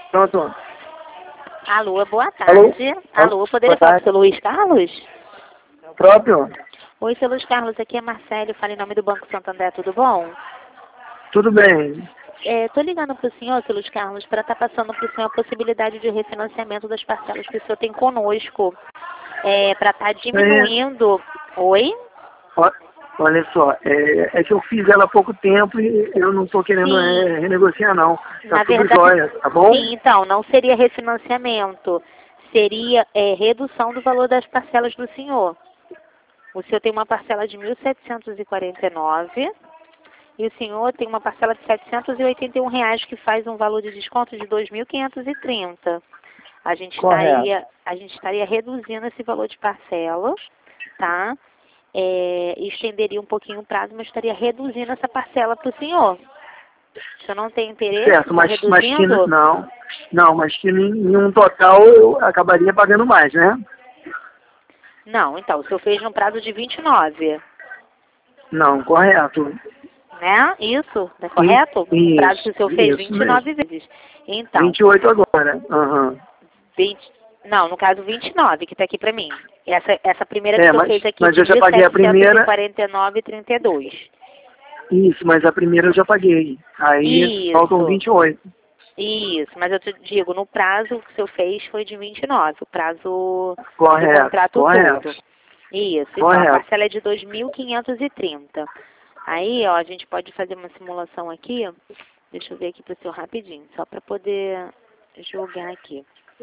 Pronto. Alô, boa Alô? tarde. Alô, poderia Boa falar com o tarde. seu Luiz Carlos? É o próprio? Oi, seu Luiz Carlos, aqui é Marcelo, fala em nome do Banco Santander, tudo bom? Tudo bem. Tô ligando para o senhor, seu Luiz Carlos, para estar passando para o senhor a possibilidade de refinanciamento das parcelas que o senhor tem conosco, para estar diminuindo. Oi? Ó, olha só, é que eu fiz ela há pouco tempo e eu não estou querendo Sim. renegociar não. Tá Na tudo verdade, jóia, tá bom? sim, então, não seria refinanciamento, seria redução do valor das parcelas do senhor. O senhor tem uma parcela de 1.749 e o senhor tem uma parcela de R$ 781, que faz um valor de desconto de 2.530. Correto. A gente estaria reduzindo esse valor de parcela, tá? Estenderia um pouquinho o prazo, mas estaria reduzindo essa parcela para o senhor. O senhor não tem interesse em Certo, estar mas que reduzindo? não, mas que em um total eu acabaria pagando mais, né? Não, então, o senhor fez num prazo de 29, Não, correto. né? Isso, não é correto? O prazo que o senhor fez, Isso mesmo. 29 vezes. Então, 28 agora. Aham. 20, não, no caso 29, que está aqui para mim. Essa primeira que o senhor fez aqui Mas de eu já paguei a primeira. 1.749,32. Isso, mas a primeira eu já paguei. Aí faltam Isso, 28. isso. Mas eu te digo, no prazo que o senhor fez foi de 29, o prazo do Correto, contrato correto, todo. Isso, então a correto. parcela é de 2.530. Aí, ó, a gente pode fazer uma simulação aqui. Deixa eu ver aqui para o senhor rapidinho, só para poder jogar aqui.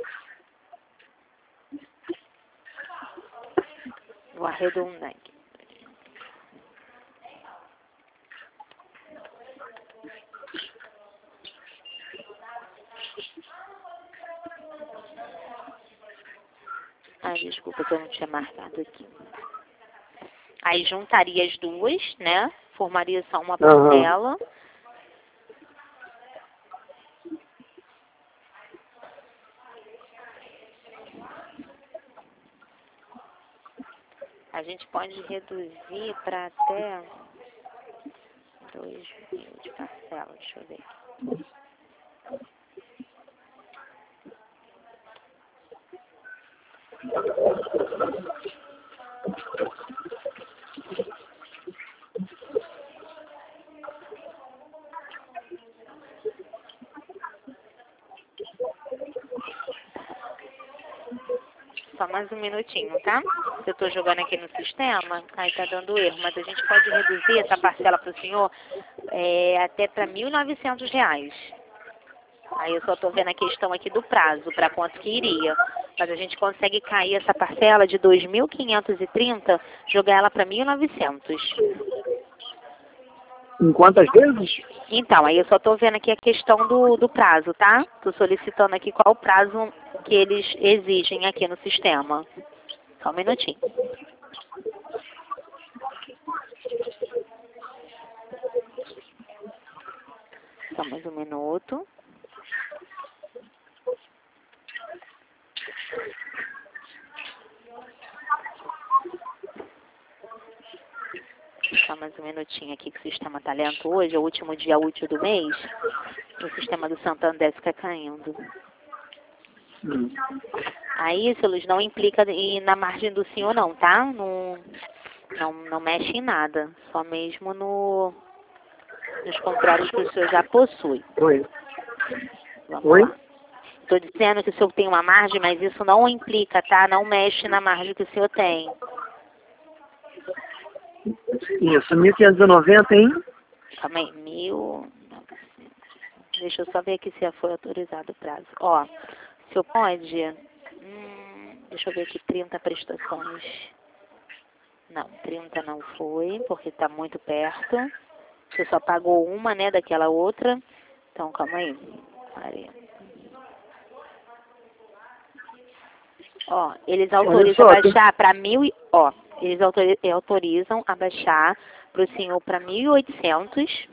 Vou arredondar aqui. Desculpa que eu não tinha marcado aqui. Aí juntaria as duas, né? Formaria só uma Aham. parcela. A gente pode reduzir para até 2.000 de parcela. Deixa eu ver aqui. Só mais um minutinho, tá? Eu estou jogando aqui no sistema, aí tá dando erro, mas a gente pode reduzir essa parcela para o senhor até para R$ 1.900. Aí eu só estou vendo a questão aqui do prazo, para quanto que iria. Mas a gente consegue cair essa parcela de 2.530, jogar ela para 1.900. Em quantas vezes? Então, aí eu só estou vendo aqui a questão do prazo, tá? Estou solicitando aqui qual o prazo que eles exigem aqui no sistema. Só um minutinho. Só mais um minuto. Só mais um minutinho aqui que o sistema está lento hoje, é o último dia útil do mês. O sistema do Santander fica caindo. Aí, seu Luiz, não implica na margem do senhor não, tá? Não mexe em nada. Só mesmo nos contratos que o senhor já possui. Oi. Vamos Oi? lá. Estou dizendo que o senhor tem uma margem, mas isso não implica, tá? Não mexe na margem que o senhor tem. Isso, 1.590, hein? Calma aí, 1.900. Deixa eu só ver aqui se foi autorizado o prazo. Ó, o senhor pode... deixa eu ver aqui, 30 prestações. Não, 30 não foi, porque está muito perto. Você só pagou uma, né, daquela outra. Então, calma aí. 40. Ó, eles autorizam a baixar para 1.000... Ó, eles autorizam a baixar para o senhor para 1.800.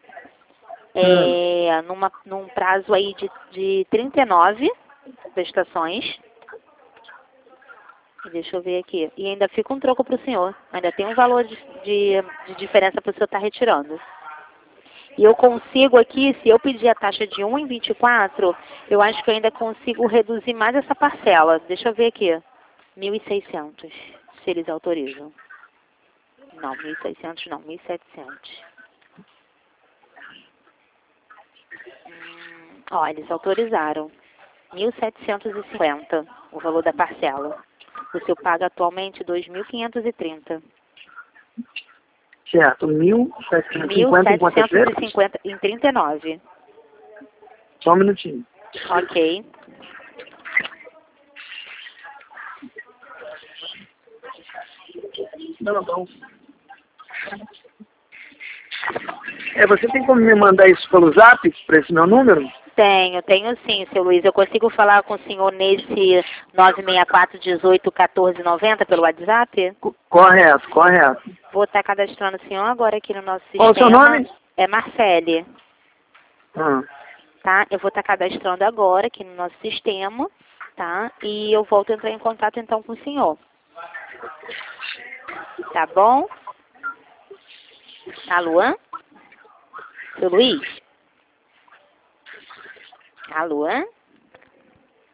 Num prazo aí de 39 prestações. Deixa eu ver aqui. E ainda fica um troco para o senhor. Ainda tem um valor de diferença para o senhor estar retirando. E eu consigo aqui, se eu pedir a taxa de 1,24, eu acho que eu ainda consigo reduzir mais essa parcela. Deixa eu ver aqui. 1.600, se eles autorizam. Não, 1.600 não, 1.700. Ó, eles autorizaram. 1.750 o valor da parcela. O senhor paga atualmente 2.530. Certo, 1.750 em quantas vezes? 1.750 em 39. Só um minutinho. Ok. Não. Você tem como me mandar isso pelo zap, para esse meu número? Tenho sim, seu Luiz. Eu consigo falar com o senhor nesse 964-18-1490 pelo WhatsApp? Correto. Vou estar cadastrando o senhor agora aqui no nosso sistema. Qual o seu nome? É Marcele. Ah. Tá? Eu vou estar cadastrando agora aqui no nosso sistema, tá? E eu volto a entrar em contato então com o senhor. Tá bom? Alô? Seu Luiz? Alô?